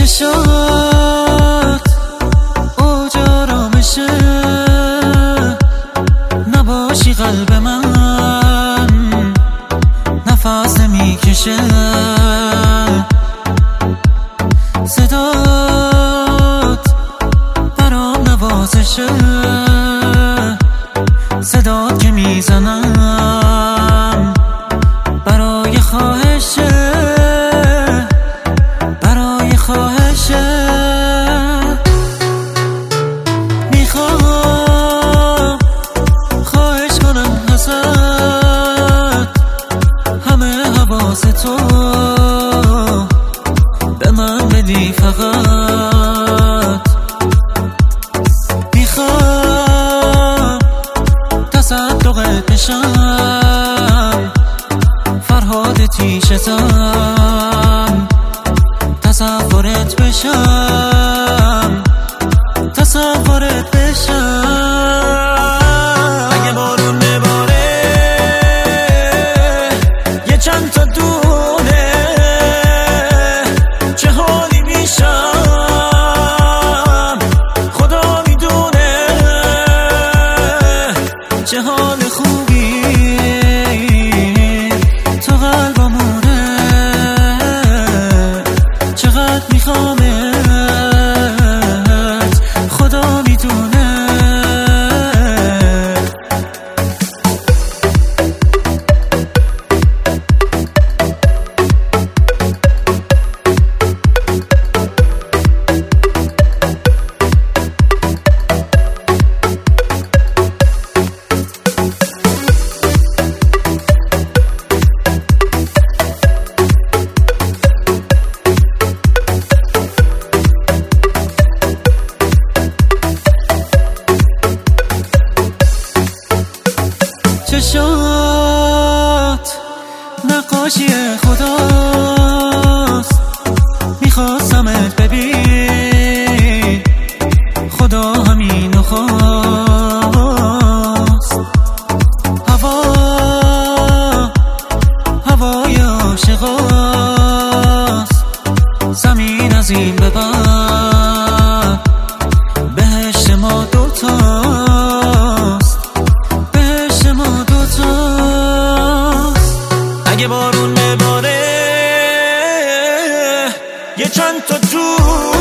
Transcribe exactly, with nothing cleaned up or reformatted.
چشات اوج آرامشه، نباشی قلب من نفس نمیکشه. صدات برام نوازشه، صدات که میزنم برای خواهشه، برای خواهشه. میخوام خواهش کنم ازت همه حواس تو به من بدی فقط. میخوام تصدقت بشم، فرهاد تیشتم، تصورت بشم، تصورت بشم. اگه بارون بباره یه چند تا دونه، چه حالی میشم خدا میدونه. چه حال خوبی تو قلبمونه، چقدر میخوامت خدا میدونه. چشات نقاشی خداست، میخواستمت ببین خدا همینو خواست. هوا هوای عاشقاست، زمین از این به بعد بهشت ما دوتاست، بهشت ما دوتاست. اگه بارون بباره یه چند تا تو